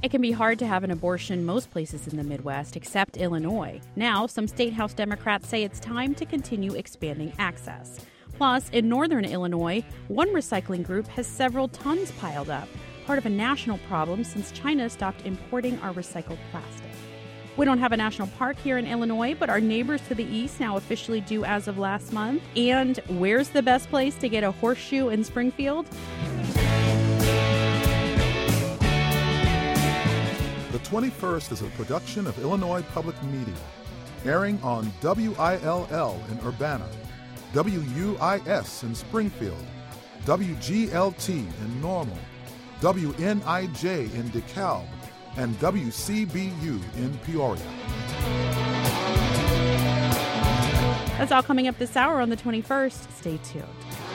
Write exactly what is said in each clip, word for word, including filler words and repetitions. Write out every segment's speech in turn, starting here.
It can be hard to have an abortion most places in the Midwest except Illinois. Now, some state house Democrats say it's time to continue expanding access. Plus, in northern Illinois, one recycling group has several tons piled up, part of a national problem since China stopped importing our recycled plastic. We don't have a national park here in Illinois, but our neighbors to the east now officially do as of last month. And where's the best place to get a horseshoe in Springfield? The twenty-first is a production of Illinois Public Media, airing on W I L L in Urbana, W U I S in Springfield, W G L T in Normal, W N I J in DeKalb, and W C B U in Peoria. That's all coming up this hour on the twenty-first. Stay tuned.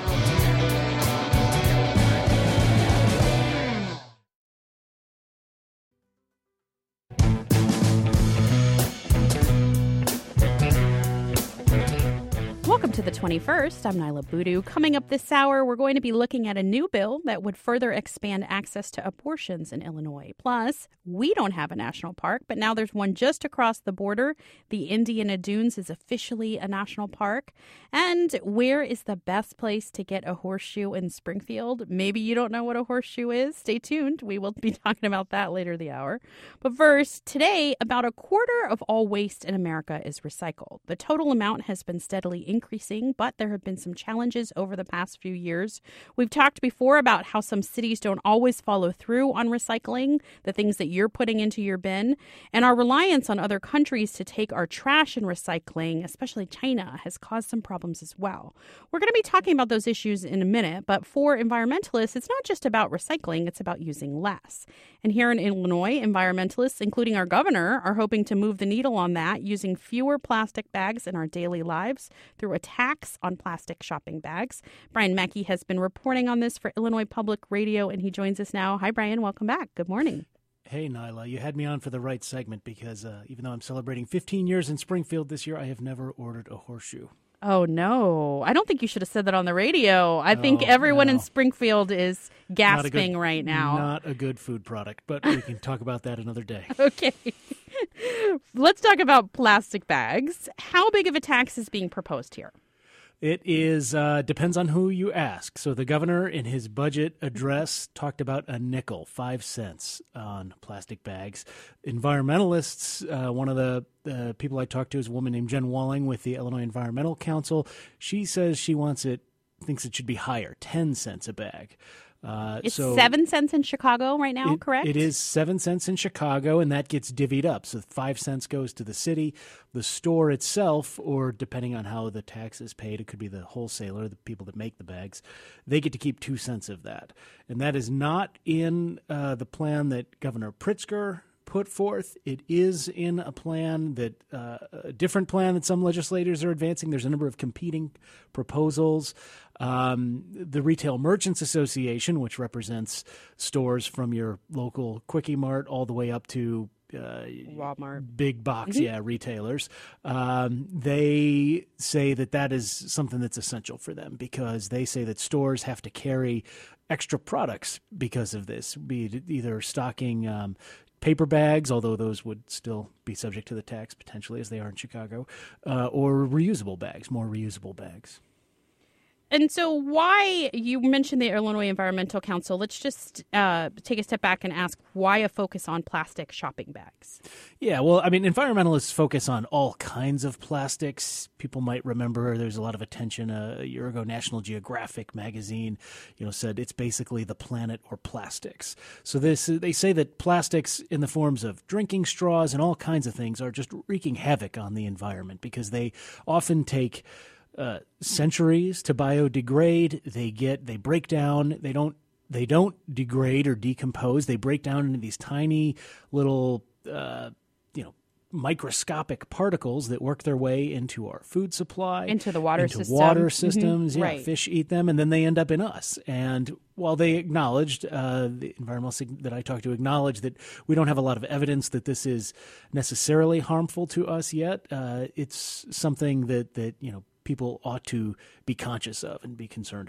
Welcome to the twenty-first. I'm Nyla Boodoo. Coming up this hour, we're going to be looking at a new bill that would further expand access to abortions in Illinois. Plus, we don't have a national park, but now there's one just across the border. The Indiana Dunes is officially a national park. And where is the best place to get a horseshoe in Springfield? Maybe you don't know what a horseshoe is. Stay tuned. We will be talking about that later the hour. But first, today, about a quarter of all waste in America is recycled. The total amount has been steadily increasing, but there have been some challenges over the past few years. We've talked before about how some cities don't always follow through on recycling, the things that you're putting into your bin, and our reliance on other countries to take our trash and recycling, especially China, has caused some problems as well. We're going to be talking about those issues in a minute, but for environmentalists, it's not just about recycling, it's about using less. And here in Illinois, environmentalists, including our governor, are hoping to move the needle on that using fewer plastic bags in our daily lives through a tax on plastic shopping bags. Brian Mackey has been reporting on this for Illinois Public Radio, and he joins us now. Hi, Brian. Welcome back. Good morning. Hey, Nyla. You had me on for the right segment because uh, even though I'm celebrating fifteen years in Springfield this year, I have never ordered a horseshoe. Oh, no. I don't think you should have said that on the radio. I No, think everyone no. in Springfield is gasping Not a good- right now. Not a good food product, but we can talk about that another day. Okay. Let's talk about plastic bags. How big of a tax is being proposed here? It is uh, depends on who you ask. So the governor in his budget address talked about a nickel, five cents on plastic bags. Environmentalists, uh, one of the uh, people I talked to is a woman named Jen Walling with the Illinois Environmental Council. She says she wants it, thinks it should be higher, ten cents a bag. Uh, It's so seven cents in Chicago right now, it, correct? It is seven cents in Chicago, and that gets divvied up. So five cents goes to the city, the store itself, or depending on how the tax is paid, it could be the wholesaler, the people that make the bags. They get to keep two cents of that. And that is not in uh, the plan that Governor Pritzker put forth. It is in a plan that uh, a different plan that some legislators are advancing. There's a number of competing proposals. Um, the Retail Merchants Association, which represents stores from your local Quickie Mart all the way up to uh, Walmart, big box, Mm-hmm. yeah, retailers. Um, they say that that is something that's essential for them because they say that stores have to carry extra products because of this, be it either stocking um, paper bags, although those would still be subject to the tax potentially as they are in Chicago, uh, or reusable bags, more reusable bags. And so why, you mentioned the Illinois Environmental Council. Let's just uh, take a step back and ask why a focus on plastic shopping bags? Yeah, well, I mean, environmentalists focus on all kinds of plastics. People might remember there's a lot of attention uh, a year ago. National Geographic magazine, you know, said it's basically the planet or plastics. So this, they say that plastics in the forms of drinking straws and all kinds of things are just wreaking havoc on the environment because they often take Uh, centuries to biodegrade. They get, they break down. They don't, they don't degrade or decompose. They break down into these tiny little, uh, you know, microscopic particles that work their way into our food supply, Into the water into system. water systems. Mm-hmm. Yeah, Right. fish eat them, and then they end up in us. And while they acknowledged, uh, the environmentalists that I talked to acknowledged that we don't have a lot of evidence that this is necessarily harmful to us yet, uh, it's something that that you know people ought to be conscious of and be concerned about.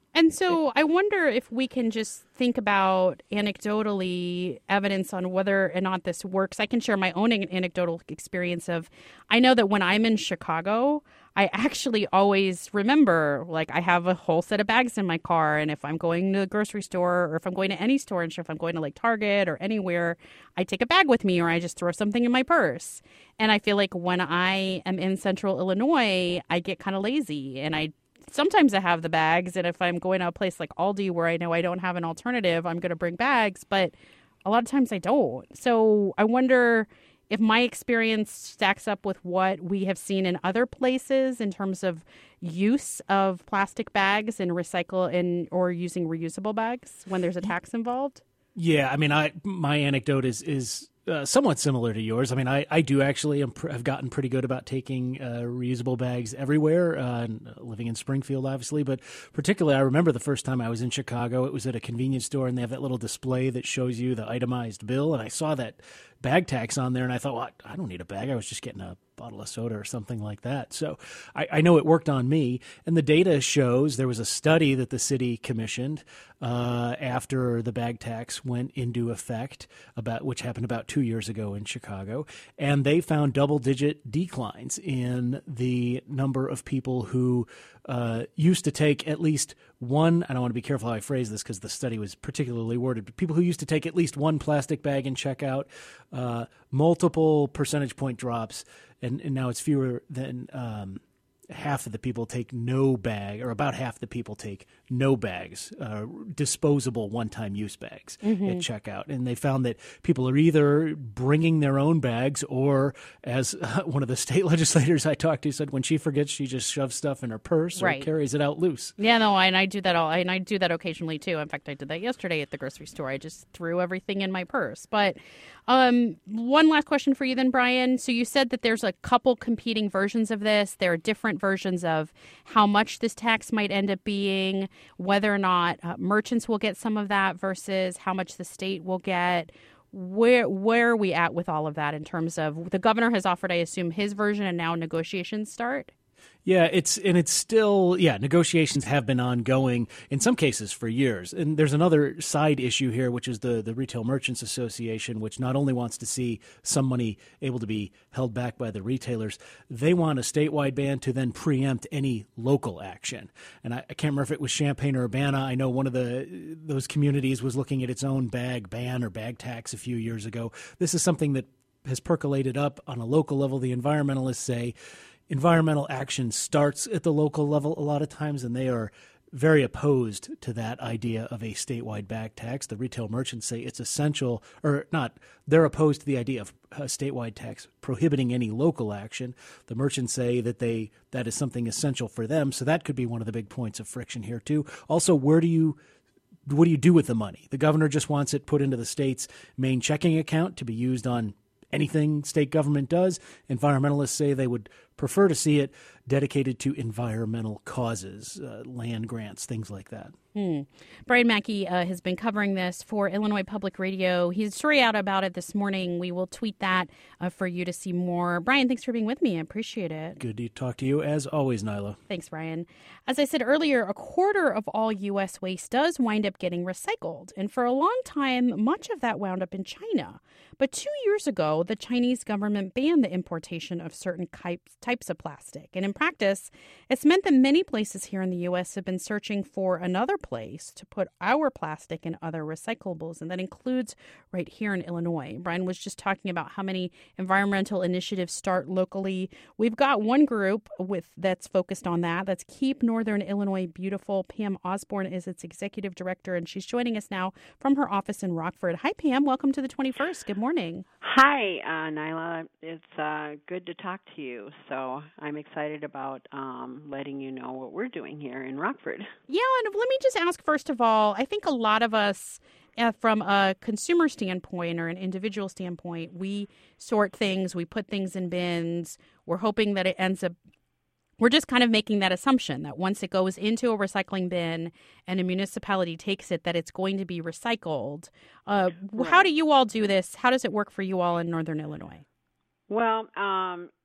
And so I wonder if we can just think about anecdotally evidence on whether or not this works. I can share my own anecdotal experience of, I know that when I'm in Chicago, I actually always remember, like, I have a whole set of bags in my car. And if I'm going to the grocery store or if I'm going to any store, and if I'm going to like Target or anywhere, I take a bag with me or I just throw something in my purse. And I feel like when I am in central Illinois, I get kind of lazy and I sometimes I have the bags, and if I'm going to a place like Aldi where I know I don't have an alternative, I'm going to bring bags, but a lot of times I don't. So I wonder if my experience stacks up with what we have seen in other places in terms of use of plastic bags and recycle and or using reusable bags when there's a tax involved. Yeah, I mean, I my anecdote is is uh, somewhat similar to yours. I mean, I, I do actually am pr- have gotten pretty good about taking uh, reusable bags everywhere, uh, living in Springfield, obviously. But particularly, I remember the first time I was in Chicago, it was at a convenience store, and they have that little display that shows you the itemized bill. And I saw that bag tax on there, and I thought, well, I don't need a bag. I was just getting a bottle of soda or something like that. So I, I know it worked on me. And the data shows there was a study that the city commissioned uh, after the bag tax went into effect, about which happened about two years ago in Chicago. And they found double-digit declines in the number of people who uh, used to take at least one, and I want to be careful how I phrase this because the study was particularly worded, but people who used to take at least one plastic bag in checkout, uh, multiple percentage point drops, and, and now it's fewer than um, half of the people take no bag, or about half the people take no bags, uh, disposable one-time use bags mm-hmm. at checkout. And they found that people are either bringing their own bags or, as uh, one of the state legislators I talked to said, when she forgets, she just shoves stuff in her purse right. or carries it out loose. Yeah, no, and I do that all, and I do that occasionally too. In fact, I did that yesterday at the grocery store. I just threw everything in my purse. But um, one last question for you then, Brian. So you said that there's a couple competing versions of this. There are different versions of how much this tax might end up being, whether or not uh, merchants will get some of that versus how much the state will get. Where where are we at with all of that in terms of the governor has offered, I assume, his version, and now negotiations start? Yeah, it's and it's still, yeah, negotiations have been ongoing in some cases for years. And there's another side issue here, which is the, the Retail Merchants Association, which not only wants to see some money able to be held back by the retailers, they want a statewide ban to then preempt any local action. And I, I can't remember if it was Champaign or Urbana. I know one of the those communities was looking at its own bag ban or bag tax a few years ago. This is something that has percolated up on a local level. The environmentalists say environmental action starts at the local level a lot of times, and they are very opposed to that idea of a statewide bag tax. The retail merchants say it's essential, or not, they're opposed to the idea of a statewide tax prohibiting any local action. The merchants say that they that is something essential for them, so that could be one of the big points of friction here too. Also, where do you what do you do with the money? The governor just wants it put into the state's main checking account to be used on anything state government does. Environmentalists say they would prefer to see it dedicated to environmental causes, uh, land grants, things like that. Hmm. Brian Mackey uh, has been covering this for Illinois Public Radio. He has a story out about it this morning. We will tweet that uh, for you to see more. Brian, thanks for being with me. I appreciate it. Good to talk to you as always, Nyla. Thanks, Brian. As I said earlier, a quarter of all U S waste does wind up getting recycled. And for a long time, much of that wound up in China. But two years ago, the Chinese government banned the importation of certain types of plastic. And in practice, it's meant that many places here in the U S have been searching for another place to put our plastic and other recyclables. And that includes right here in Illinois. Brian was just talking about how many environmental initiatives start locally. We've got one group with that's focused on that. That's Keep Northern Illinois Beautiful. Pam Osborne is its executive director, and she's joining us now from her office in Rockford. Hi, Pam. Welcome to the twenty-first. Good morning. Hi, uh, Nyla. It's uh, good to talk to you. So I'm excited about um, letting you know what we're doing here in Rockford. Yeah, and let me just ask, first of all, I think a lot of us, uh, from a consumer standpoint or an individual standpoint, we sort things, we put things in bins. We're hoping that it ends up We're just kind of making that assumption that once it goes into a recycling bin and a municipality takes it, that it's going to be recycled. Uh, right. How do you all do this? How does it work for you all in Northern Illinois? Well, um,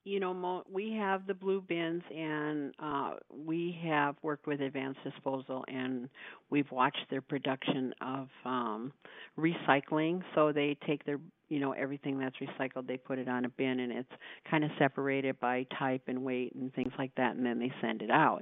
you know, mo- we have the blue bins, and uh, we have worked with Advanced Disposal, and we've watched their production of um, recycling. So they take their, you know, everything that's recycled, they put it on a bin, and it's kind of separated by type and weight and things like that, and then they send it out.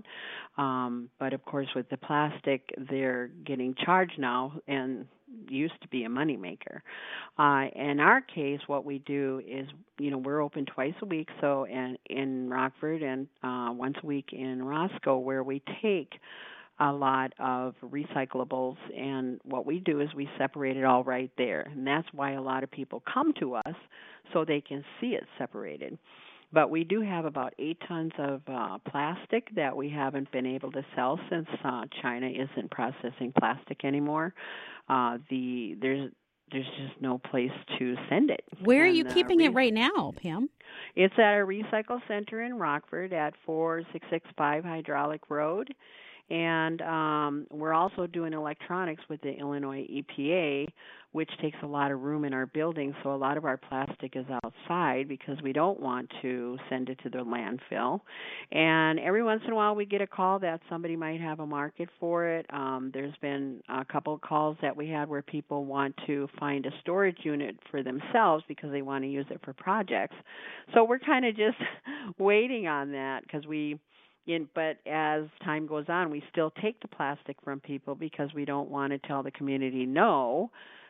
Um, but of course, with the plastic, they're getting charged now, and used to be a moneymaker. Uh, in our case, what we do is, you know, we're open twice a week, so and in Rockford and uh, once a week in Roscoe, where we take a lot of recyclables, and what we do is we separate it all right there, and that's why a lot of people come to us, so they can see it separated. But we do have about eight tons of uh, plastic that we haven't been able to sell since uh, China isn't processing plastic anymore. Uh, the there's there's just no place to send it. Where are And, you uh, keeping re- it right now, Pam? It's at our recycle center in Rockford at four six six five Hydraulic Road. And um, we're also doing electronics with the Illinois E P A, which takes a lot of room in our building. So a lot of our plastic is outside because we don't want to send it to the landfill. And every once in a while we get a call that somebody might have a market for it. Um, there's been a couple of calls that we had where people want to find a storage unit for themselves because they want to use it for projects. So we're kind of just waiting on that because we In, but as time goes on, we still take the plastic from people because we don't want to tell the community no,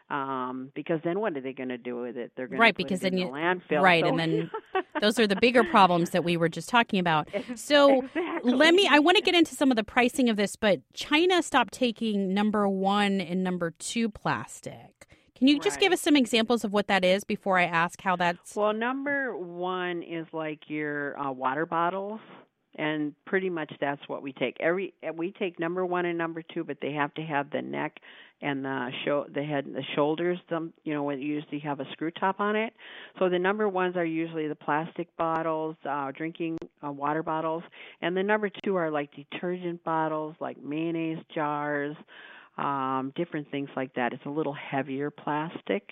um, because then what are they going to do with it? They're going Right, to put because it in then the you landfill. right, so. and then those are the bigger problems that we were just talking about. So Exactly. let me. I want to get into some of the pricing of this, but China stopped taking number one and number two plastic. Can you just give Right. us some examples of what that is before I ask how that's? Well, number one is like your uh, water bottles. And pretty much that's what we take. Every we take number one and number two, but they have to have the neck and the show, the head, and the shoulders. Them, you know, when you usually have a screw top on it. So the number ones are usually the plastic bottles, uh, drinking uh, water bottles, and the number two are like detergent bottles, like mayonnaise jars, um, different things like that. It's a little heavier plastic.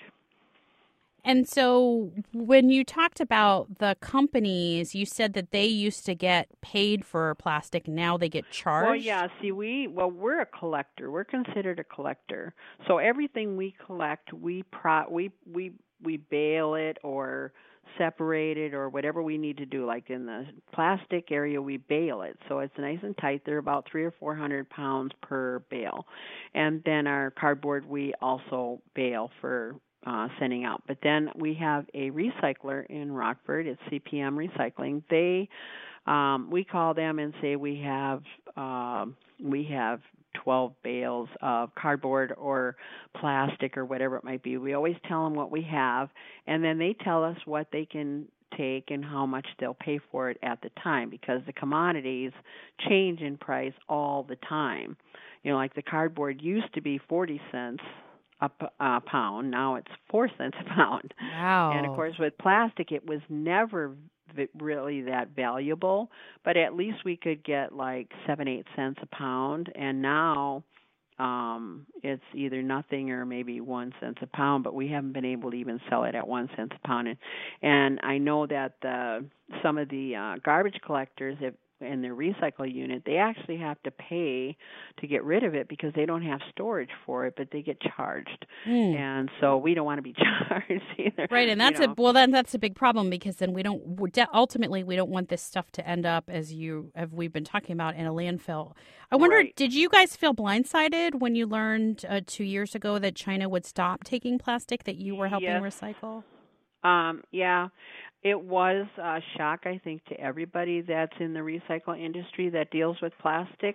And so when you talked about the companies, you said that they used to get paid for plastic. Now they get charged. Well, yeah. See, we well, we're a collector. We're considered a collector. So everything we collect, we pro we we we bale it or separate it or whatever we need to do. Like in the plastic area, we bale it, so it's nice and tight. They're about three or four hundred pounds per bale, and then our cardboard we also bale for Uh, sending out. But then we have a recycler in Rockford. It's C P M Recycling. They, um, we call them and say we have uh, we have twelve bales of cardboard or plastic or whatever it might be. We always tell them what we have, and then they tell us what they can take and how much they'll pay for it at the time, because the commodities change in price all the time. You know, like the cardboard used to be forty cents a, a pound. Now it's four cents a pound. Wow. And of course, with plastic, it was never v- really that valuable, but at least we could get like seven, eight cents a pound. And now um, it's either nothing or maybe one cent a pound, but we haven't been able to even sell it at one cent a pound. And, and I know that the, some of the uh, garbage collectors have in their recycle unit, they actually have to pay to get rid of it because they don't have storage for it, but they get charged. Mm. And so we don't want to be charged either. Right, and that's you know. a well, then that's a big problem, because then we don't ultimately we don't want this stuff to end up, as you have we've been talking about, in a landfill. I wonder, right. Did you guys feel blindsided when you learned uh, two years ago that China would stop taking plastic that you were helping yes. recycle? Um, yeah. It was a shock, I think, to everybody that's in the recycle industry that deals with plastic,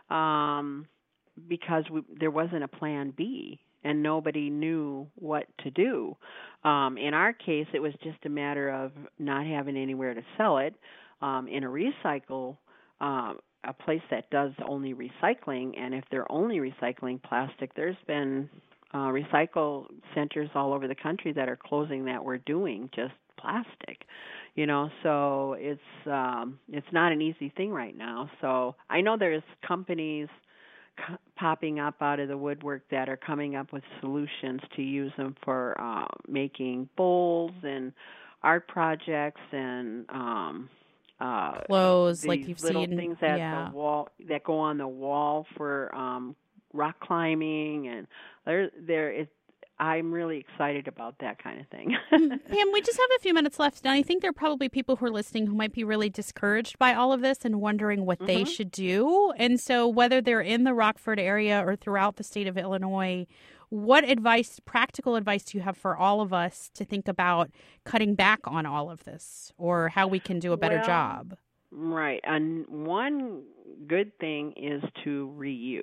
um, because we, there wasn't a plan B, and nobody knew what to do. Um, in our case, it was just a matter of not having anywhere to sell it. Um, in a recycle, um, a place that does only recycling, and if they're only recycling plastic, there's been uh, recycle centers all over the country that are closing that we're doing just plastic, you know, so it's um, it's not an easy thing right now. So I know there's companies c- popping up out of the woodwork that are coming up with solutions to use them for uh, making bowls and art projects and um, uh, Clothes, these like you've little seen. things that Yeah. the wall that go on the wall for um, rock climbing, and there there is. I'm really excited about that kind of thing. Pam, we just have a few minutes left, and I think there are probably people who are listening who might be really discouraged by all of this and wondering what mm-hmm. they should do. And so whether they're in the Rockford area or throughout the state of Illinois, what advice, practical advice do you have for all of us to think about cutting back on all of this or how we can do a better well, job? Right. And one good thing is to reuse.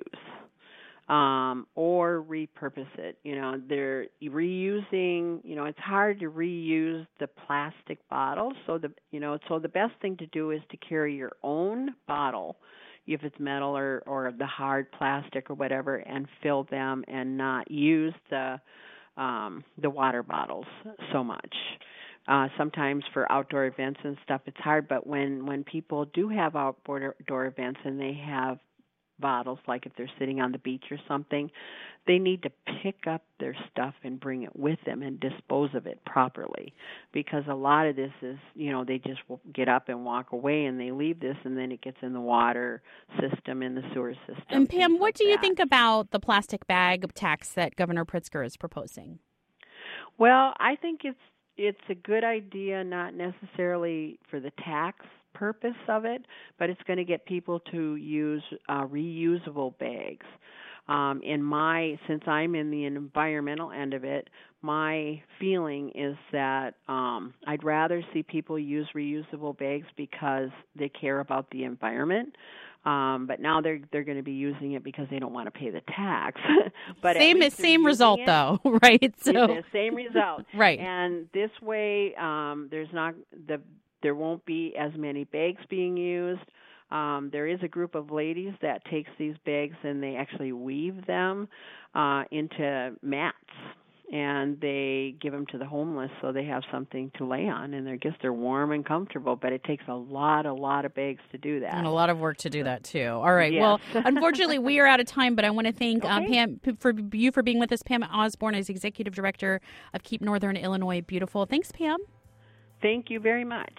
Um, or repurpose it. You know, they're reusing, you know, it's hard to reuse the plastic bottles. So the, you know, so the best thing to do is to carry your own bottle, if it's metal or, or the hard plastic or whatever, and fill them and not use the, um, the water bottles so much. Uh, sometimes for outdoor events and stuff, it's hard, but when, when people do have outdoor events and they have bottles, like if they're sitting on the beach or something, they need to pick up their stuff and bring it with them and dispose of it properly, because a lot of this is, you know, they just get up and walk away and they leave this and then it gets in the water system, in the sewer system. And Pam, what like do you that. think about the plastic bag tax that Governor Pritzker is proposing? Well, I think it's it's a good idea, not necessarily for the tax purpose of it, but it's going to get people to use uh, reusable bags. Um, in my, since I'm in the environmental end of it, my feeling is that um, I'd rather see people use reusable bags because they care about the environment. Um, but now they're they're going to be using it because they don't want to pay the tax. But same same result it. though, right? So the same result, right? And this way, um, there's not the there won't be as many bags being used. Um, there is a group of ladies that takes these bags and they actually weave them uh, into mats, and they give them to the homeless so they have something to lay on, and I guess they're warm and comfortable, but it takes a lot, a lot of bags to do that. And a lot of work to do that, too. All right. Yes. Well, unfortunately, we are out of time, but I want to thank okay. uh, Pam for you for being with us. Pam Osborne is Executive Director of Keep Northern Illinois Beautiful. Thanks, Pam. Thank you very much.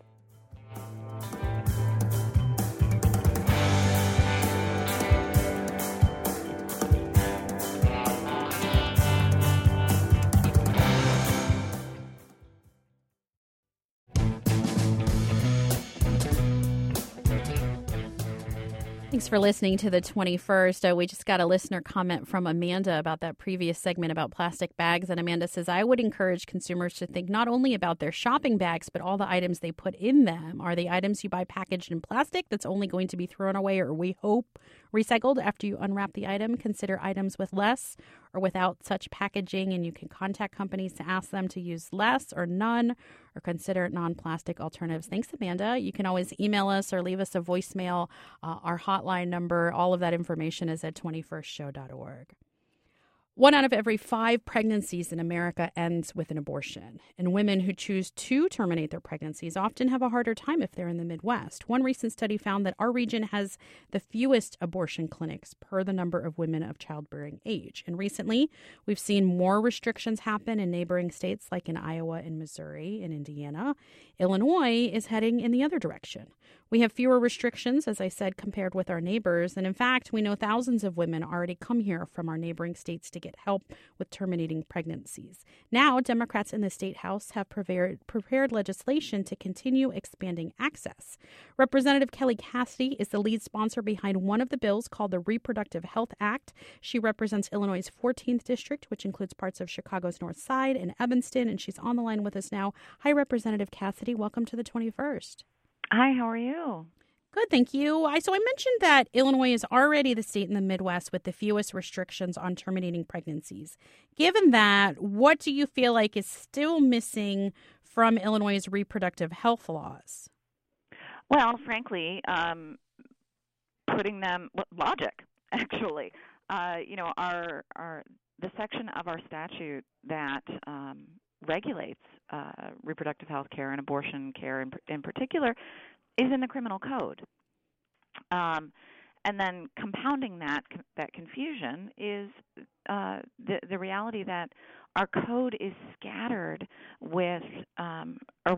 Thanks for listening to the twenty-first. Uh, we just got a listener comment from Amanda about that previous segment about plastic bags. And Amanda says, I would encourage consumers to think not only about their shopping bags, but all the items they put in them. Are the items you buy packaged in plastic that's only going to be thrown away or, we hope, recycled after you unwrap the item? Consider items with less or without such packaging, and you can contact companies to ask them to use less or none or consider non-plastic alternatives. Thanks, Amanda. You can always email us or leave us a voicemail. Uh, our hotline number, all of that information is at twenty-first show dot org. One out of every five pregnancies in America ends with an abortion, and women who choose to terminate their pregnancies often have a harder time if they're in the Midwest. One recent study found that our region has the fewest abortion clinics per the number of women of childbearing age. And recently, we've seen more restrictions happen in neighboring states like in Iowa and Missouri and Indiana. Illinois is heading in the other direction. We have fewer restrictions, as I said, compared with our neighbors. And in fact, we know thousands of women already come here from our neighboring states to get help with terminating pregnancies. Now, Democrats in the state house have prepared, prepared legislation to continue expanding access. Representative Kelly Cassidy is the lead sponsor behind one of the bills called the Reproductive Health Act. She represents Illinois' fourteenth district, which includes parts of Chicago's North Side and Evanston, and she's on the line with us now. Hi, Representative Cassidy. Welcome to the twenty-first. Hi, how are you? Good, thank you. I, so I mentioned that Illinois is already the state in the Midwest with the fewest restrictions on terminating pregnancies. Given that, what do you feel like is still missing from Illinois' reproductive health laws? Well, frankly, um, putting them well, logic, actually. Uh, you know, our our the section of our statute that um, regulates uh, reproductive health care and abortion care in, in particular is in the criminal code. Um, and then compounding that that confusion is uh, the, the reality that our code is scattered with um,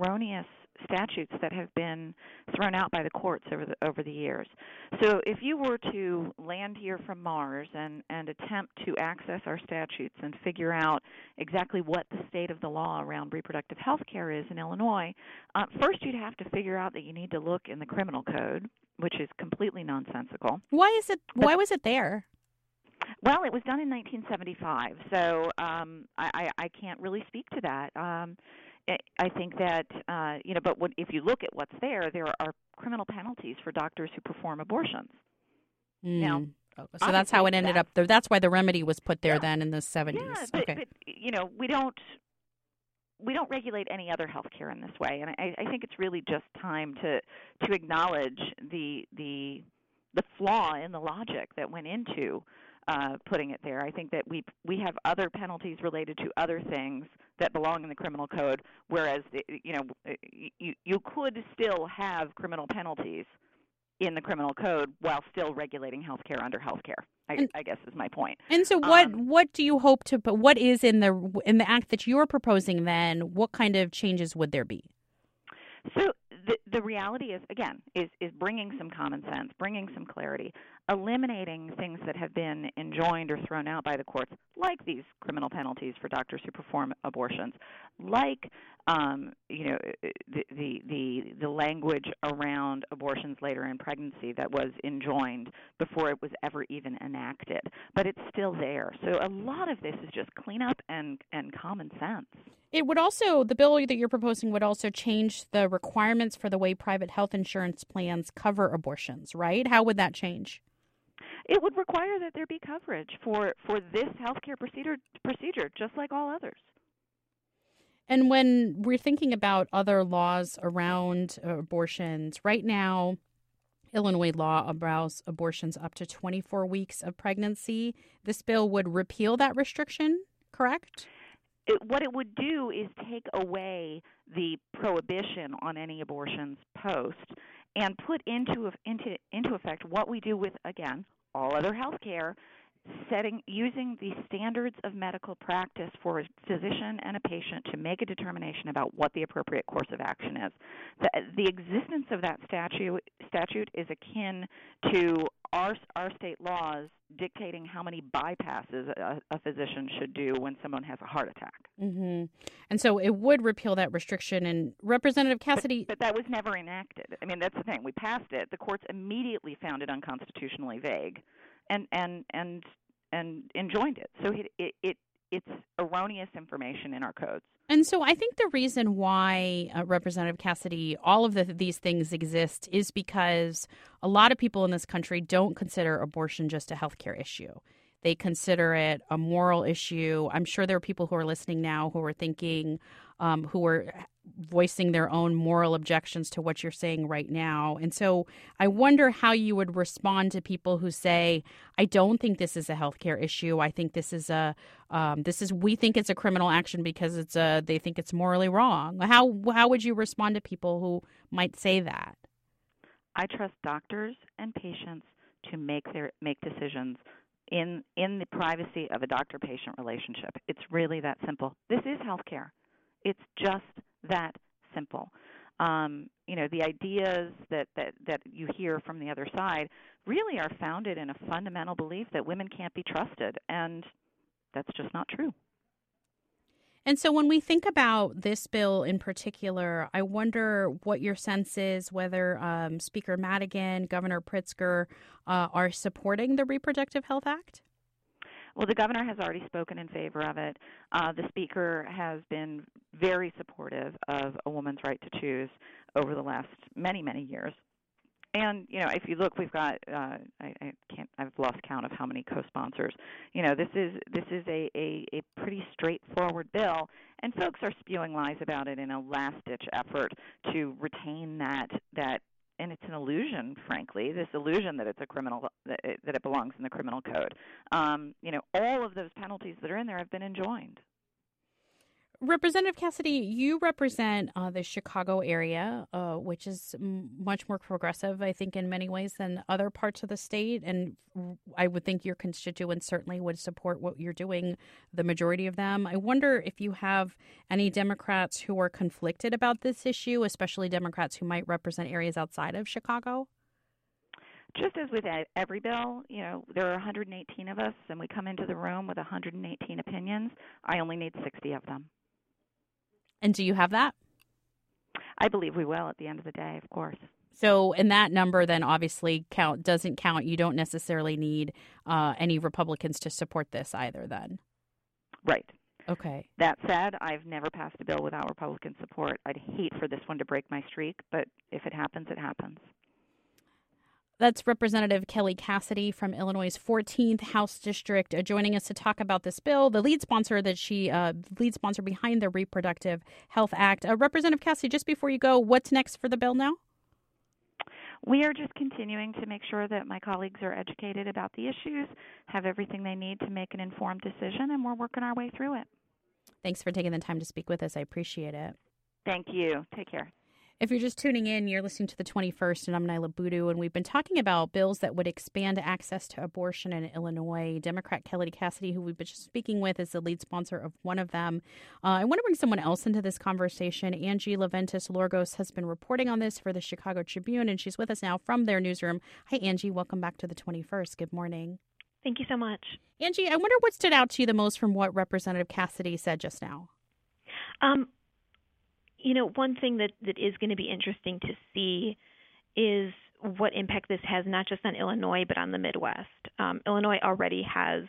erroneous statutes that have been thrown out by the courts over the over the years. So if you were to land here from Mars and, and attempt to access our statutes and figure out exactly what the state of the law around reproductive health care is in Illinois, uh, first you'd have to figure out that you need to look in the criminal code, which is completely nonsensical. Why is it? But, why was it there? Well, it was done in nineteen seventy-five, so um, I, I, I can't really speak to that. Um, I think that, uh, you know, but when, if you look at what's there, there are criminal penalties for doctors who perform abortions. Mm. Now, so that's how it ended that, up there. That's why the remedy was put there yeah, then in the seventies. Yeah, but, okay. but, you know, we don't we don't regulate any other health care in this way, and I, I think it's really just time to to acknowledge the the the flaw in the logic that went into uh, putting it there. I think that we we have other penalties related to other things that belong in the criminal code, whereas, you know, you, you could still have criminal penalties in the criminal code while still regulating health care under health care, I, and, I guess is my point. And so what um, what do you hope to put, what is in the in the act that you're proposing then, what kind of changes would there be? So the, the reality is, again, is, is bringing some common sense, bringing some clarity, eliminating things that have been enjoined or thrown out by the courts, like these criminal penalties for doctors who perform abortions, like um, you know the, the the the language around abortions later in pregnancy that was enjoined before it was ever even enacted, but it's still there. So a lot of this is just cleanup and and common sense. It would also, the bill that you're proposing would also change the requirements for the way private health insurance plans cover abortions, right? How would that change? It would require that there be coverage for, for this healthcare procedure, procedure, just like all others. And when we're thinking about other laws around uh, abortions, right now, Illinois law allows abortions up to twenty-four weeks of pregnancy. This bill would repeal that restriction, correct? It, what it would do is take away the prohibition on any abortions post and put into into into effect what we do with, again, all other health care, setting using the standards of medical practice for a physician and a patient to make a determination about what the appropriate course of action is. The, the existence of that statute statute is akin to our our state laws dictating how many bypasses a, a physician should do when someone has a heart attack. Mm-hmm. And so it would repeal that restriction. And Representative Cassidy... But, but that was never enacted. I mean, that's the thing. We passed it. The courts immediately found it unconstitutionally vague and and and, and enjoined it. So it, it, it it's erroneous information in our codes. And so I think the reason why, uh, Representative Cassidy, all of the, these things exist is because a lot of people in this country don't consider abortion just a healthcare issue. They consider it a moral issue. I'm sure there are people who are listening now who are thinking, um, who are voicing their own moral objections to what you're saying right now. And so I wonder how you would respond to people who say, I don't think this is a healthcare issue. I think this is a, um, this is, we think it's a criminal action because it's a, they think it's morally wrong. How, how would you respond to people who might say that? I trust doctors and patients to make their, make decisions in in the privacy of a doctor-patient relationship. It's really that simple. This is healthcare. It's just that simple. Um, you know, the ideas that, that, that you hear from the other side really are founded in a fundamental belief that women can't be trusted, and that's just not true. And so when we think about this bill in particular, I wonder what your sense is, whether um, Speaker Madigan, Governor Pritzker uh, are supporting the Reproductive Health Act? Well, the governor has already spoken in favor of it. Uh, the speaker has been very supportive of a woman's right to choose over the last many, many years. And, you know, if you look, we've got, uh, I, I can't, I've lost count of how many co-sponsors. You know, this is this is a, a, a pretty straightforward bill, and folks are spewing lies about it in a last-ditch effort to retain that, that, and it's an illusion, frankly, this illusion that it's a criminal, that it, that it belongs in the criminal code. Um, you know, all of those penalties that are in there have been enjoined. Representative Cassidy, you represent uh, the Chicago area, uh, which is m- much more progressive, I think, in many ways than other parts of the state. And I would think your constituents certainly would support what you're doing, the majority of them. I wonder if you have any Democrats who are conflicted about this issue, especially Democrats who might represent areas outside of Chicago. Just as with every bill, you know, there are one hundred eighteen of us, and we come into the room with one hundred eighteen opinions. I only need sixty of them. And do you have that? I believe we will at the end of the day, of course. So, and that number then obviously count doesn't count. You don't necessarily need uh, any Republicans to support this either then. Right. Okay. That said, I've never passed a bill without Republican support. I'd hate for this one to break my streak, but if it happens, it happens. That's Representative Kelly Cassidy from Illinois' fourteenth House District uh, joining us to talk about this bill, the lead sponsor that she, uh, lead sponsor behind the Reproductive Health Act. Uh, Representative Cassidy, just before you go, what's next for the bill now? We are just continuing to make sure that my colleagues are educated about the issues, have everything they need to make an informed decision, and we're working our way through it. Thanks for taking the time to speak with us. I appreciate it. Thank you. Take care. If you're just tuning in, you're listening to the twenty-first, and I'm Nyla Boodoo, and we've been talking about bills that would expand access to abortion in Illinois. Democrat Kelly Cassidy, who we've been just speaking with, is the lead sponsor of one of them. Uh, I want to bring someone else into this conversation. Angie Leventis-Lorgos has been reporting on this for the Chicago Tribune, and she's with us now from their newsroom. Hi, Angie. Welcome back to the twenty-first. Good morning. Thank you so much. Angie, I wonder what stood out to you the most from what Representative Cassidy said just now. Um. You know, one thing that, that is going to be interesting to see is what impact this has not just on Illinois, but on the Midwest. Um, Illinois already has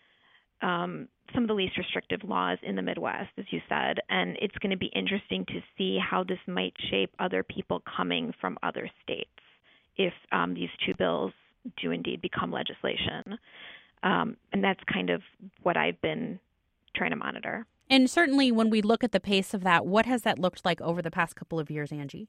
um, some of the least restrictive laws in the Midwest, as you said, and it's going to be interesting to see how this might shape other people coming from other states if um, these two bills do indeed become legislation. Um, and that's kind of what I've been trying to monitor. And certainly when we look at the pace of that, what has that looked like over the past couple of years, Angie?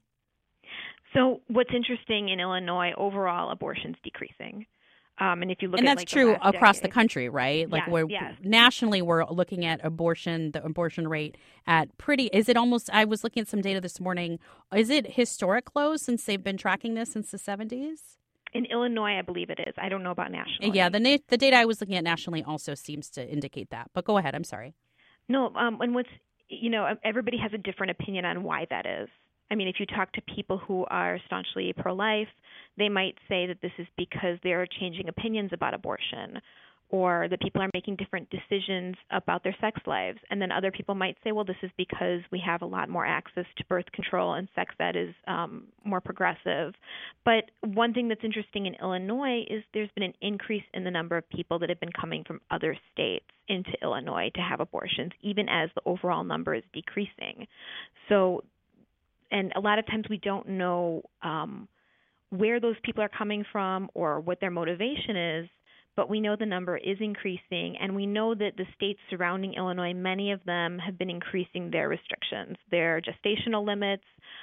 So what's interesting in Illinois, overall abortion's decreasing. Um, and if you look and at that's like true the across decade, the country, right? Like yes, we're yes. nationally, we're looking at abortion, the abortion rate at pretty, is it almost, I was looking at some data this morning. Is it historic lows since they've been tracking this since the seventies? In Illinois, I believe it is. I don't know about nationally. Yeah, the na- the data I was looking at nationally also seems to indicate that. But go ahead. I'm sorry. No, um, and what's, you know, everybody has a different opinion on why that is. I mean, if you talk to people who are staunchly pro-life, they might say that this is because they're changing opinions about abortion, or that people are making different decisions about their sex lives. And then other people might say, well, this is because we have a lot more access to birth control and sex that is um, more progressive. But one thing that's interesting in Illinois is there's been an increase in the number of people that have been coming from other states into Illinois to have abortions, even as the overall number is decreasing. So, and a lot of times we don't know um, where those people are coming from or what their motivation is, but we know the number is increasing, and we know that the states surrounding Illinois, many of them have been increasing their restrictions, their gestational limits,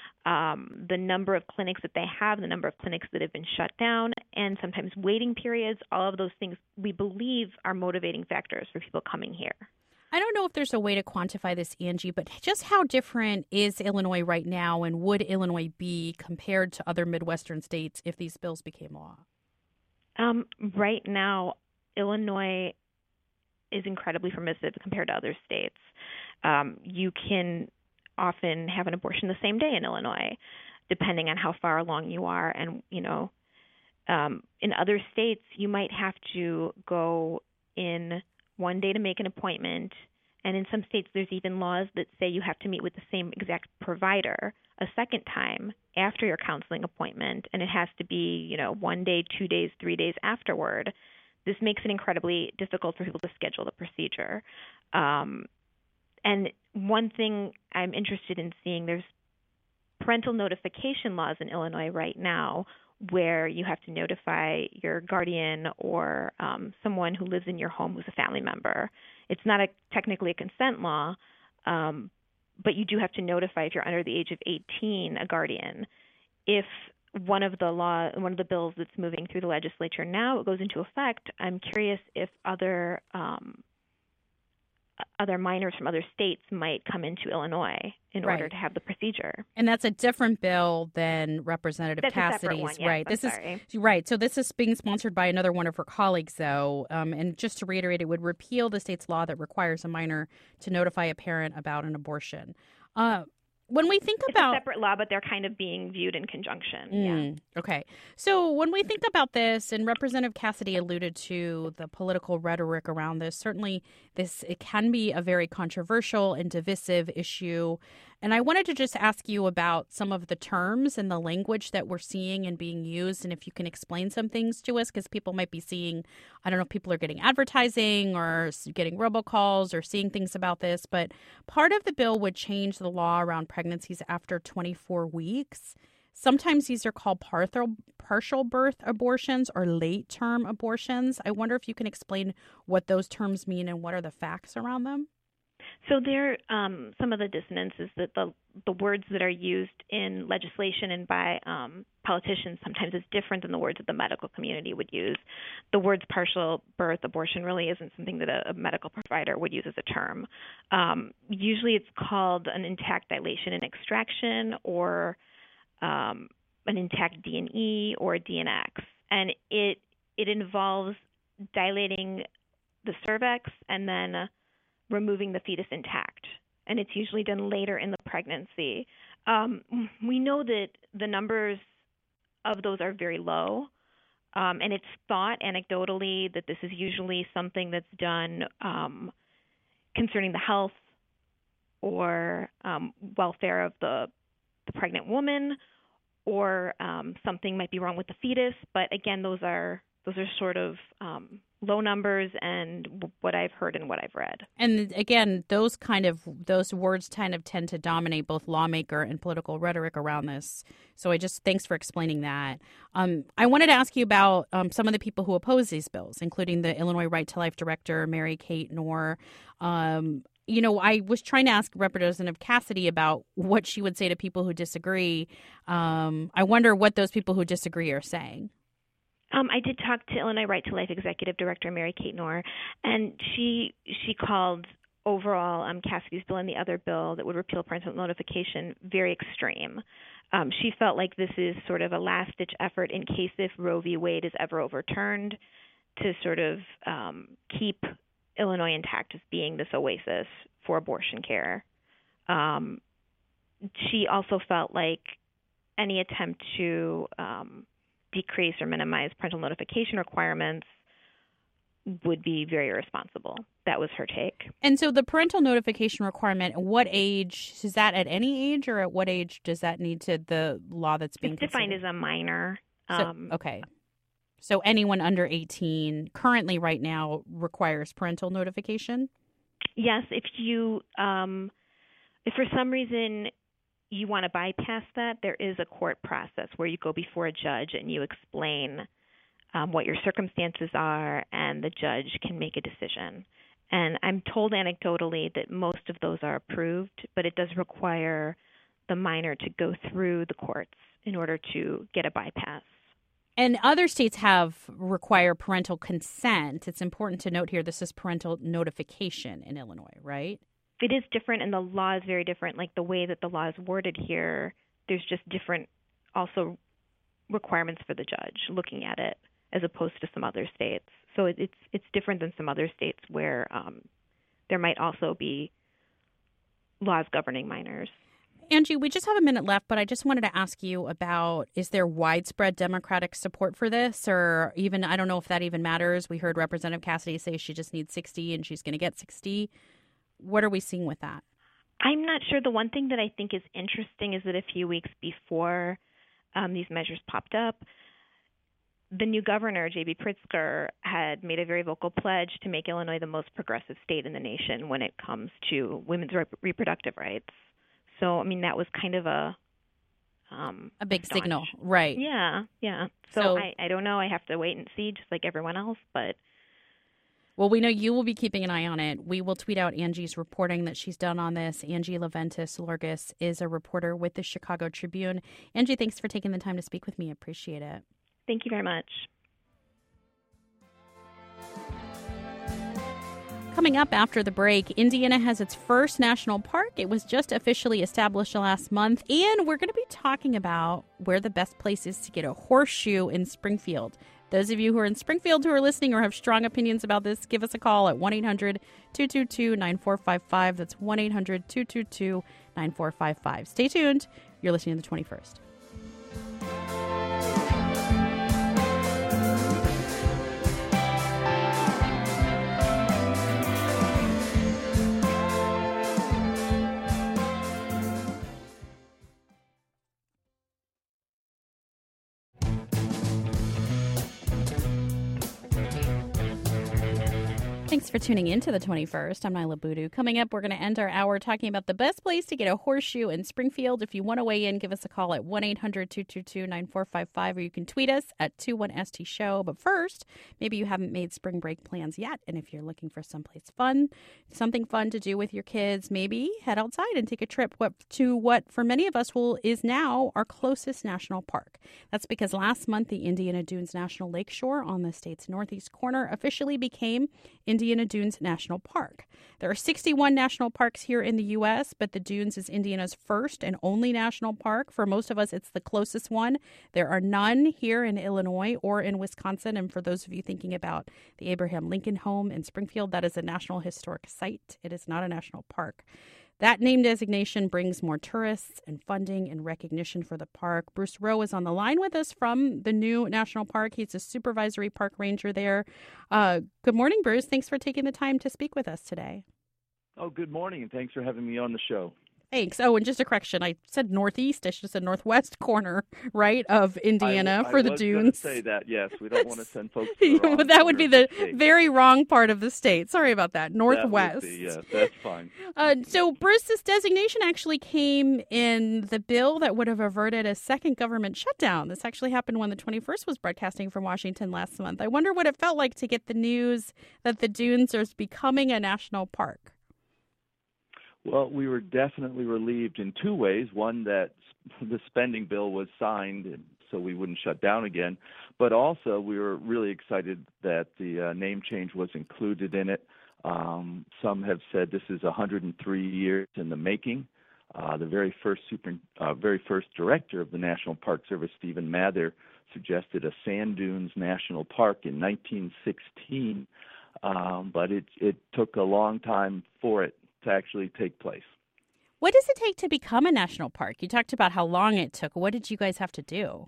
um, the number of clinics that they have, the number of clinics that have been shut down, and sometimes waiting periods. All of those things we believe are motivating factors for people coming here. I don't know if there's a way to quantify this, Angie, but just how different is Illinois right now, and would Illinois be compared to other Midwestern states if these bills became law? Um, right now, Illinois is incredibly permissive compared to other states. Um, you can often have an abortion the same day in Illinois, depending on how far along you are. And, you know, um, in other states, you might have to go in one day to make an appointment. And in some states, there's even laws that say you have to meet with the same exact provider a second time after your counseling appointment, and it has to be, you know, one day, two days, three days afterward. This makes it incredibly difficult for people to schedule the procedure. Um, and one thing I'm interested in seeing, there's parental notification laws in Illinois right now where you have to notify your guardian or um, someone who lives in your home who's a family member. It's not a, technically a consent law, um, but you do have to notify, if you're under the age of eighteen, a guardian. If one of the law, one of the bills that's moving through the legislature now goes into effect, I'm curious if other um, other minors from other states might come into Illinois in right. order to have the procedure. And that's a different bill than Representative that's Cassidy's. A separate one. Yes, right. I'm this sorry. is right. So this is being sponsored by another one of her colleagues, though. Um, and just to reiterate, it would repeal the state's law that requires a minor to notify a parent about an abortion. Uh, When we think it's about a separate law, but they're kind of being viewed in conjunction. Mm, yeah. Okay. So when we think about this, and Representative Cassidy alluded to the political rhetoric around this, certainly this it can be a very controversial and divisive issue. And I wanted to just ask you about some of the terms and the language that we're seeing and being used, and if you can explain some things to us, because people might be seeing, I don't know if people are getting advertising or getting robocalls or seeing things about this, but part of the bill would change the law around pregnancies after twenty-four weeks. Sometimes these are called partial, partial birth abortions or late-term abortions. I wonder if you can explain what those terms mean and what are the facts around them? So there, um, some of the dissonance is that the the words that are used in legislation and by um, politicians sometimes is different than the words that the medical community would use. The words partial birth abortion really isn't something that a, a medical provider would use as a term. Um, usually it's called an intact dilation and extraction, or um, an intact D and E or D N X. And it it involves dilating the cervix and then uh, removing the fetus intact, and it's usually done later in the pregnancy. Um, we know that the numbers of those are very low, um, and it's thought anecdotally that this is usually something that's done um, concerning the health or um, welfare of the, the pregnant woman, or um, something might be wrong with the fetus. But again, those are those are sort of um, low numbers and what I've heard and what I've read. And again, those kind of those words kind of tend to dominate both lawmaker and political rhetoric around this. So I just thanks for explaining that. Um, I wanted to ask you about um, some of the people who oppose these bills, including the Illinois Right to Life director, Mary Kate Knorr. Um, you know, I was trying to ask Representative Cassidy about what she would say to people who disagree. Um, I wonder what those people who disagree are saying. Um, I did talk to Illinois Right to Life Executive Director Mary Kate Knorr, and she she called overall um, Cassidy's bill and the other bill that would repeal parental notification very extreme. Um, she felt like this is sort of a last-ditch effort in case if Roe v. Wade is ever overturned, to sort of um, keep Illinois intact as being this oasis for abortion care. Um, she also felt like any attempt to um, decrease or minimize parental notification requirements would be very irresponsible. That was her take. And so the parental notification requirement, at what age, is that at any age, or at what age does that need to, the law that's being It's defined considered? as a minor. So, Um, okay. So anyone under eighteen currently right now requires parental notification? Yes, if you, um, if for some reason you want to bypass that, there is a court process where you go before a judge and you explain um, what your circumstances are, and the judge can make a decision. And I'm told anecdotally that most of those are approved, but it does require the minor to go through the courts in order to get a bypass. And other states have require parental consent. It's important to note here this is parental notification in Illinois, right? It is different, and the law is very different. Like the way that the law is worded here, there's just different also requirements for the judge looking at it as opposed to some other states. So it, it's it's different than some other states where um, there might also be laws governing minors. Angie, we just have a minute left, but I just wanted to ask you about, is there widespread Democratic support for this? Or even, I don't know if that even matters. We heard Representative Cassidy say she just needs sixty and she's going to get sixty. What are we seeing with that? I'm not sure. The one thing that I think is interesting is that a few weeks before um, these measures popped up, the new governor, J B Pritzker, had made a very vocal pledge to make Illinois the most progressive state in the nation when it comes to women's rep- reproductive rights. So, I mean, that was kind of a um, A big staunch. signal, right? Yeah, yeah. So, So- I, I don't know. I have to wait and see, just like everyone else. But Well, we know you will be keeping an eye on it. We will tweet out Angie's reporting that she's done on this. Angie Leventis Lorgas is a reporter with the Chicago Tribune. Angie, thanks for taking the time to speak with me. I appreciate it. thank you very much. Coming up after the break, Indiana has its first national park. It was just officially established last month, and we're going to be talking about where the best place is to get a horseshoe in Springfield. Those of you who are in Springfield who are listening or have strong opinions about this, give us a call at one eight hundred two two two nine four five five. That's one eight hundred two two two nine four five five. Stay tuned. You're listening to the twenty-first. Thanks for tuning in to the twenty-first. I'm Nyla Boodoo. Coming up, we're going to end our hour talking about the best place to get a horseshoe in Springfield. If you want to weigh in, give us a call at one eight hundred two two two nine four five five, or you can tweet us at two one S T show. But first, maybe you haven't made spring break plans yet, and if you're looking for someplace fun, something fun to do with your kids, maybe head outside and take a trip what, to what for many of us will is now our closest national park. That's because last month, the Indiana Dunes National Lakeshore on the state's northeast corner officially became Indiana Indiana Dunes National Park. There are sixty-one national parks here in the U S, but the Dunes is Indiana's first and only national park. For most of us, it's the closest one. There are none here in Illinois or in Wisconsin. And for those of you thinking about the Abraham Lincoln Home in Springfield, that is a National Historic Site. It is not a national park. That name designation brings more tourists and funding and recognition for the park. Bruce Rowe is on the line with us from the new national park. He's a supervisory park ranger there. Uh, good morning, Bruce. Thanks for taking the time to speak with us today. Oh, good morning, and thanks for having me on the show. Thanks. Oh, and just a correction. I said northeast. I should have said northwest corner, right, of Indiana I, for I the was Dunes. Say that, yes. We don't want to send folks to the wrong That would be the, the very wrong part of the state. Sorry about that. Northwest. That would be, yes, that's fine. Uh, so, Bruce, this designation actually came in the bill that would have averted a second government shutdown. This actually happened when the twenty-first was broadcasting from Washington last month. I wonder what it felt like to get the news that the Dunes are becoming a national park. Well, we were definitely relieved in two ways. One, that the spending bill was signed so we wouldn't shut down again. But also, we were really excited that the uh, name change was included in it. Um, some have said this is one hundred three years in the making. Uh, the very first super, uh, very first director of the National Park Service, Stephen Mather, suggested a sand dunes national park in nineteen sixteen, um, but it, it took a long time for it to actually take place. What does it take to become a national park? You talked about how long it took. What did you guys have to do?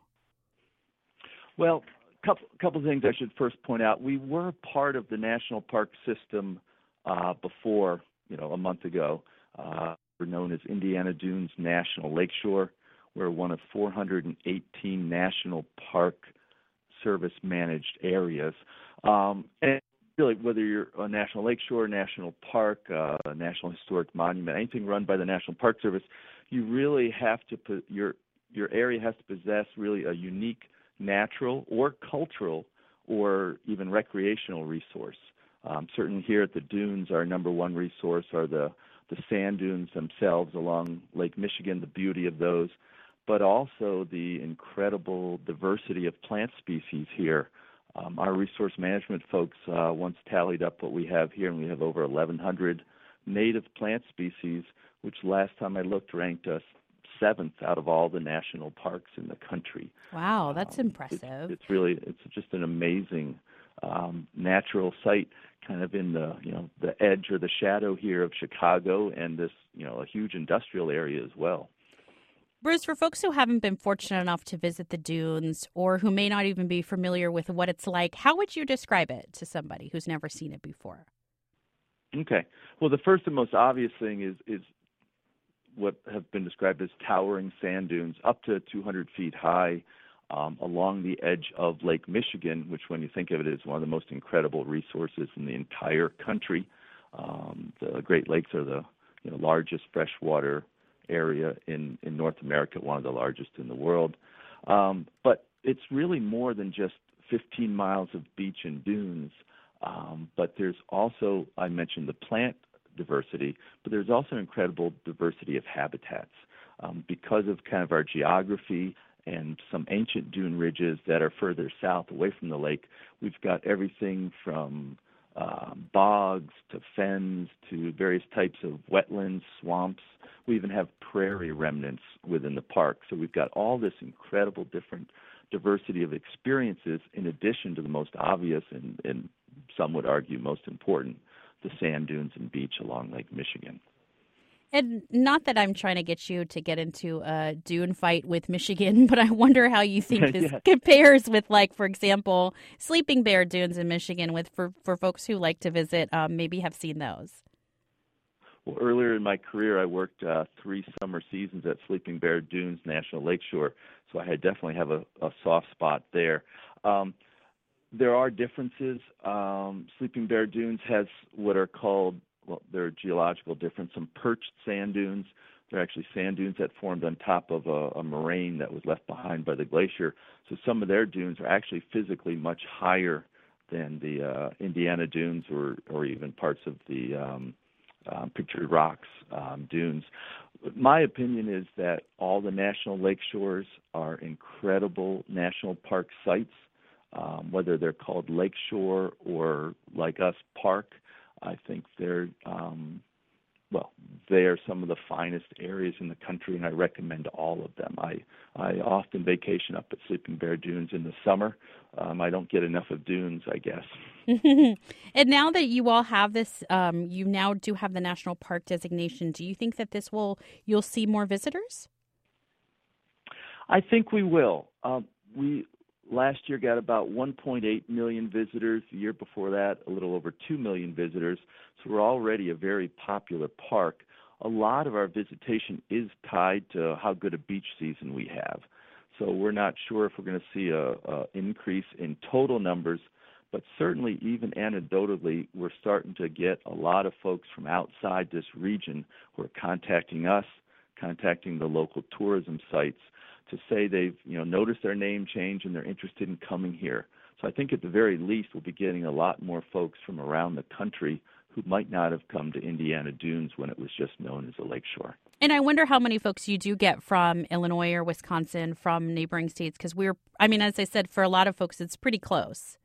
Well, a couple, couple of things I should first point out. We were part of the national park system uh, before, you know, a month ago. Uh, we're known as Indiana Dunes National Lakeshore. We're one of four hundred eighteen National Park Service managed areas. Um, and really, whether you're a National Lakeshore, National Park, uh, a National Historic Monument, anything run by the National Park Service, you really have to put your your area has to possess really a unique natural or cultural or even recreational resource. Um, certainly here at the Dunes, our number one resource are the, the sand dunes themselves along Lake Michigan, the beauty of those, but also the incredible diversity of plant species here. Um, our resource management folks uh, once tallied up what we have here, and we have over eleven hundred native plant species, which last time I looked ranked us seventh out of all the national parks in the country. Wow, that's um, impressive. It's, it's really, it's just an amazing um, natural site, kind of in the, you know, the edge or the shadow here of Chicago, and this, you know, a huge industrial area as well. Bruce, for folks who haven't been fortunate enough to visit the Dunes or who may not even be familiar with what it's like, how would you describe it to somebody who's never seen it before? Okay. Well, the first and most obvious thing is is what have been described as towering sand dunes up to two hundred feet high um, along the edge of Lake Michigan, which when you think of it is one of the most incredible resources in the entire country. Um, the Great Lakes are the you know, largest freshwater area in, in North America, one of the largest in the world. Um, but it's really more than just fifteen miles of beach and dunes. Um, but there's also, I mentioned the plant diversity, but there's also incredible diversity of habitats. Um, because of kind of our geography and some ancient dune ridges that are further south away from the lake, we've got everything from uh, bogs to fens to various types of wetlands, swamps. We even have prairie remnants within the park. So we've got all this incredible different diversity of experiences in addition to the most obvious and, and some would argue most important, the sand dunes and beach along Lake Michigan. And not that I'm trying to get you to get into a dune fight with Michigan, but I wonder how you think this yeah. compares with, like, for example, Sleeping Bear Dunes in Michigan with for, for folks who like to visit, um, maybe have seen those. Well, earlier in my career, I worked uh, three summer seasons at Sleeping Bear Dunes National Lakeshore, so I definitely have a, a soft spot there. Um, there are differences. Um, Sleeping Bear Dunes has what are called, well, they're geological difference, some perched sand dunes. They're actually sand dunes that formed on top of a, a moraine that was left behind by the glacier. So some of their dunes are actually physically much higher than the uh, Indiana dunes or, or even parts of the um, um, Pictured Rocks um, dunes. My opinion is that all the national lake shores are incredible national park sites, um, whether they're called lakeshore or, like us, park. I think they're, um, well, they are some of the finest areas in the country, and I recommend all of them. I, I often vacation up at Sleeping Bear Dunes in the summer. Um, I don't get enough of dunes, I guess. And now that you all have this, um, you now do have the national park designation, do you think that this will, you'll see more visitors? I think we will. Um, we last year got about one point eight million visitors. The year before that, a little over two million visitors. So we're already a very popular park. A lot of our visitation is tied to how good a beach season we have. So we're not sure if we're going to see a, a increase in total numbers, but certainly even anecdotally, we're starting to get a lot of folks from outside this region who are contacting us, contacting the local tourism sites to say they've, you know, noticed their name change and they're interested in coming here. So I think at the very least we'll be getting a lot more folks from around the country who might not have come to Indiana Dunes when it was just known as a lakeshore. And I wonder how many folks you do get from Illinois or Wisconsin, from neighboring states, because we're, I mean, as I said, for a lot of folks, it's pretty close.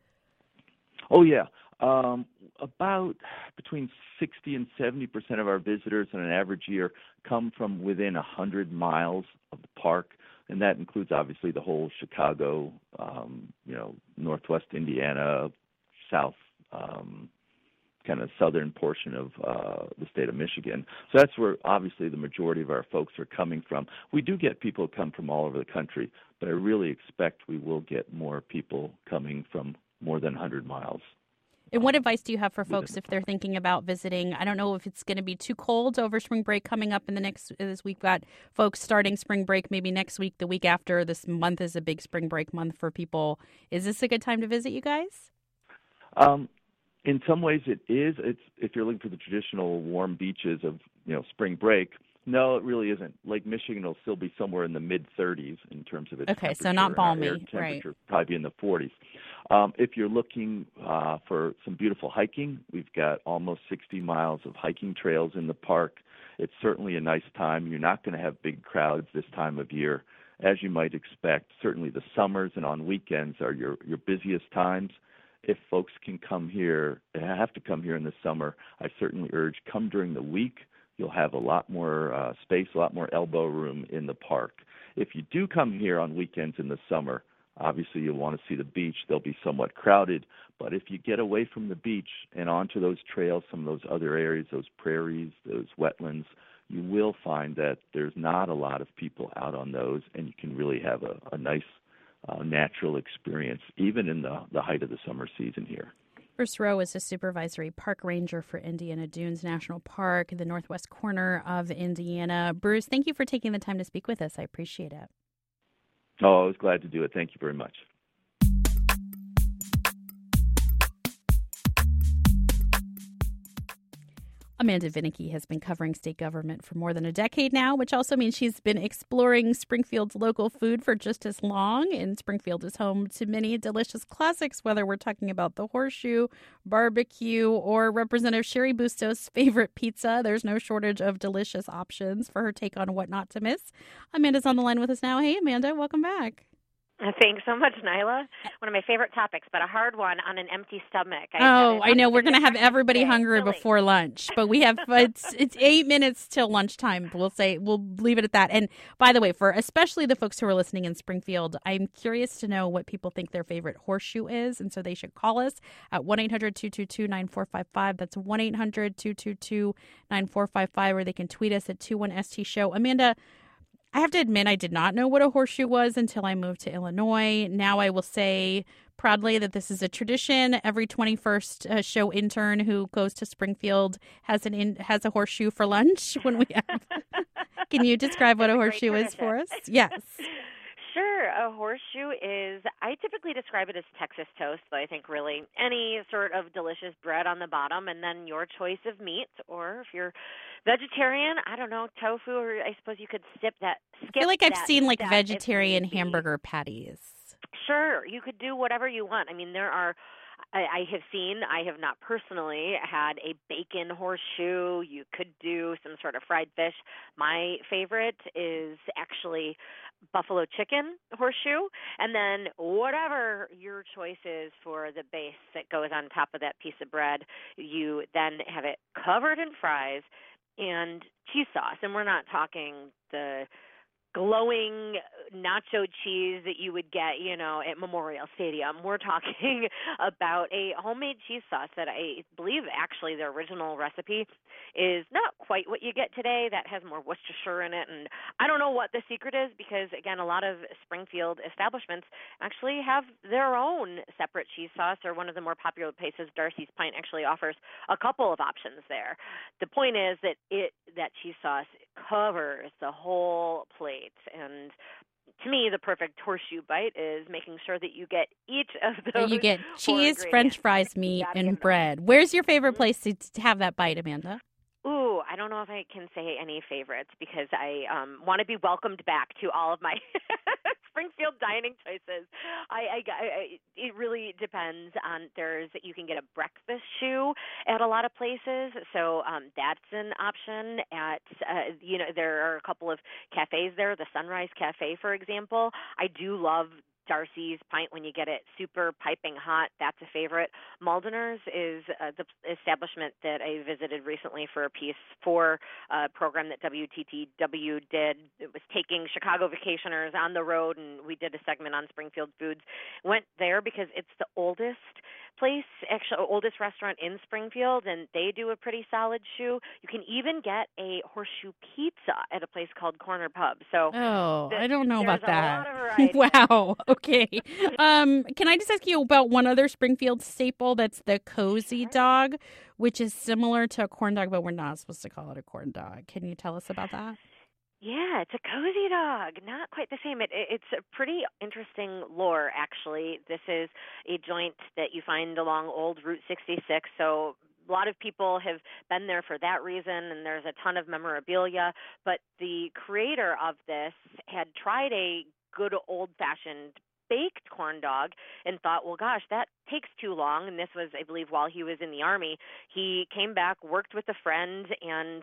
Oh, yeah. Um, about between sixty and seventy percent of our visitors in an average year come from within one hundred miles of the park. And that includes, obviously, the whole Chicago, um, you know, northwest Indiana, south, um, kind of southern portion of uh, the state of Michigan. So that's where, obviously, the majority of our folks are coming from. We do get people who come from all over the country, but I really expect we will get more people coming from more than one hundred miles. And what advice do you have for folks if they're thinking about visiting? I don't know if it's going to be too cold over spring break coming up in the next, as we've got folks starting spring break maybe next week, the week after. This month is a big spring break month for people. Is this a good time to visit you guys? Um, in some ways it is. It's if you're looking for the traditional warm beaches of, you know, spring break. No, it really isn't. Lake Michigan will still be somewhere in the mid thirties in terms of its okay, temperature. So not balmy, air temperature, right? Probably in the forties. Um, if you're looking uh, for some beautiful hiking, we've got almost sixty miles of hiking trails in the park. It's certainly a nice time. You're not going to have big crowds this time of year, as you might expect. Certainly the summers and on weekends are your, your busiest times. If folks can come here, they have to come here in the summer, I certainly urge come during the week. You'll have a lot more uh, space, a lot more elbow room in the park. If you do come here on weekends in the summer, obviously you'll want to see the beach. They'll be somewhat crowded. But if you get away from the beach and onto those trails, some of those other areas, those prairies, those wetlands, you will find that there's not a lot of people out on those, and you can really have a, a nice uh, natural experience, even in the, the height of the summer season here. Bruce Rowe is a supervisory park ranger for Indiana Dunes National Park, the northwest corner of Indiana. Bruce, thank you for taking the time to speak with us. I appreciate it. Oh, I was glad to do it. Thank you very much. Amanda Vinicky has been covering state government for more than a decade now, which also means she's been exploring Springfield's local food for just as long. And Springfield is home to many delicious classics, whether we're talking about the Horseshoe, barbecue, or Representative Sherry Bustos' favorite pizza. There's no shortage of delicious options for her take on what not to miss. Amanda's on the line with us now. Hey, Amanda, welcome back. Thanks so much, Nyla. One of my favorite topics, but a hard one on an empty stomach. I oh, I know. We're going to have everybody hungry Silly. before lunch, but we have it's it's eight minutes till lunchtime. We'll say we'll leave it at that. And by the way, for especially the folks who are listening in Springfield, I'm curious to know what people think their favorite horseshoe is, and so they should call us at one eight hundred two two two nine four five five. That's one eight hundred two two two nine four five five, or they can tweet us at two one S T show. Amanda, I have to admit, I did not know what a horseshoe was until I moved to Illinois. Now I will say proudly that this is a tradition. Every twenty-first uh, show intern who goes to Springfield has an in, has a horseshoe for lunch when we have. Can you describe what a horseshoe is for us? Yes. Sure. A horseshoe is, I typically describe it as Texas toast, but I think really any sort of delicious bread on the bottom, and then your choice of meat, or if you're vegetarian, I don't know, tofu, or I suppose you could skip that. Skip I feel like I've that seen like step vegetarian hamburger patties. Sure. You could do whatever you want. I mean, there are I, I have seen, I have not personally had a bacon horseshoe. You could do some sort of fried fish. My favorite is actually buffalo chicken horseshoe. And then whatever your choice is for the base that goes on top of that piece of bread, you then have it covered in fries and cheese sauce. And we're not talking the glowing nacho cheese that you would get, you know, at Memorial Stadium. We're talking about a homemade cheese sauce that I believe actually the original recipe is not quite what you get today. That has more Worcestershire in it. And I don't know what the secret is because, again, a lot of Springfield establishments actually have their own separate cheese sauce, or one of the more popular places, Darcy's Pint, actually offers a couple of options there. The point is that it that cheese sauce covers the whole plate. And to me, the perfect horseshoe bite is making sure that you get each of those. So you get cheese, French fries, meat, and bread. Where's your favorite place to, to have that bite, Amanda? Ooh, I don't know if I can say any favorites because I um, want to be welcomed back to all of my Springfield dining choices. I, I, I, it really depends on. There's you can get a breakfast shoe at a lot of places, so um, that's an option. At uh, you know, there are a couple of cafes there. The Sunrise Cafe, for example. I do love Darcy's Pint when you get it super piping hot. That's a favorite. Maldener's is uh, the establishment that I visited recently for a piece for a program that W T T W did. It was taking Chicago vacationers on the road, and we did a segment on Springfield foods. Went there because it's the oldest place, actually oldest restaurant in Springfield, and they do a pretty solid shoe. You can even get a horseshoe pizza at a place called Corner Pub. So oh, the, I don't know about that. A lot of wow. Okay. Um, can I just ask you about one other Springfield staple? That's the cozy dog, which is similar to a corn dog, but we're not supposed to call it a corn dog. Can you tell us about that? Yeah, it's a cozy dog. Not quite the same. It, it, it's a pretty interesting lore, actually. This is a joint that you find along Old Route sixty-six, so a lot of people have been there for that reason, and there's a ton of memorabilia. But the creator of this had tried a good old-fashioned baked corn dog and thought, well, gosh, that takes too long. And this was, I believe, while he was in the Army. He came back, worked with a friend and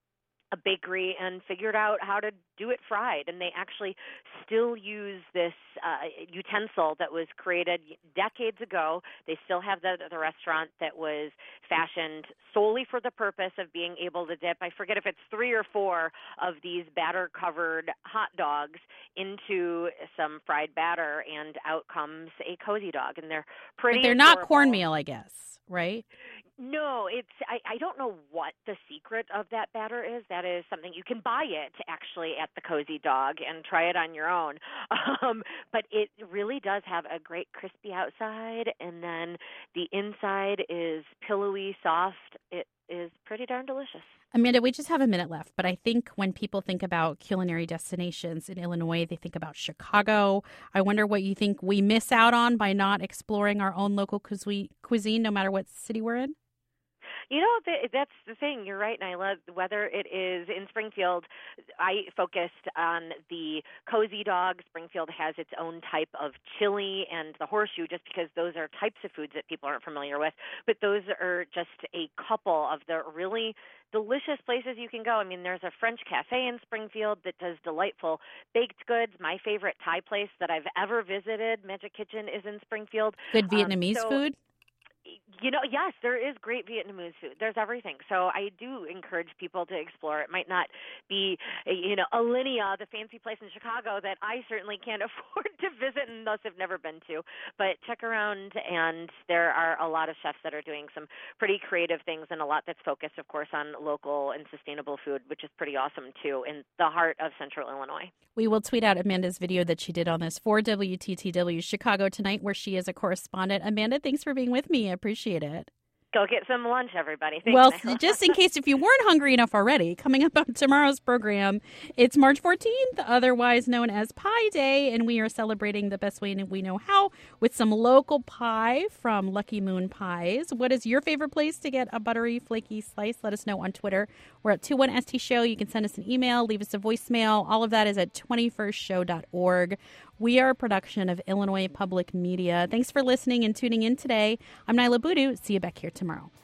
a bakery, and figured out how to do it fried. And they actually still use this uh, utensil that was created decades ago. They still have that at the restaurant that was fashioned solely for the purpose of being able to dip, I forget if it's three or four of these batter-covered hot dogs into some fried batter, and out comes a cozy dog. And they're pretty But they're adorable. not cornmeal, I guess, right? No, it's I, I don't know what the secret of that batter is. That is something you can buy it actually at the Cozy Dog and try it on your own. Um, but it really does have a great crispy outside, and then the inside is pillowy soft. It is pretty darn delicious. Amanda, we just have a minute left, but I think when people think about culinary destinations in Illinois, they think about Chicago. I wonder what you think we miss out on by not exploring our own local cuisine, no matter what city we're in? You know, th- that's the thing. You're right, Nyla. Whether it is in Springfield, I focused on the Cozy Dog. Springfield has its own type of chili and the horseshoe, just because those are types of foods that people aren't familiar with. But those are just a couple of the really delicious places you can go. I mean, there's a French cafe in Springfield that does delightful baked goods. My favorite Thai place that I've ever visited, Magic Kitchen, is in Springfield. Good Vietnamese um, so, food? You know, yes, there is great Vietnamese food. There's everything. So I do encourage people to explore. It might not be, you know, Alinea, the fancy place in Chicago that I certainly can't afford to visit and thus have never been to. But check around, and there are a lot of chefs that are doing some pretty creative things, and a lot that's focused, of course, on local and sustainable food, which is pretty awesome, too, in the heart of Central Illinois. We will tweet out Amanda's video that she did on this for W T T W Chicago Tonight, where she is a correspondent. Amanda, thanks for being with me. I appreciate it. Go get some lunch, everybody. Thanks, well, Nyla. Just in case if you weren't hungry enough already, coming up on tomorrow's program, it's March fourteenth, otherwise known as Pie Day, and we are celebrating the best way we know how with some local pie from Lucky Moon Pies. What is your favorite place to get a buttery, flaky slice? Let us know on Twitter. We're at two one S T Show. You can send us an email, leave us a voicemail. All of that is at twenty-first show dot org. We are a production of Illinois Public Media. Thanks for listening and tuning in today. I'm Nyla Boodoo. See you back here tomorrow.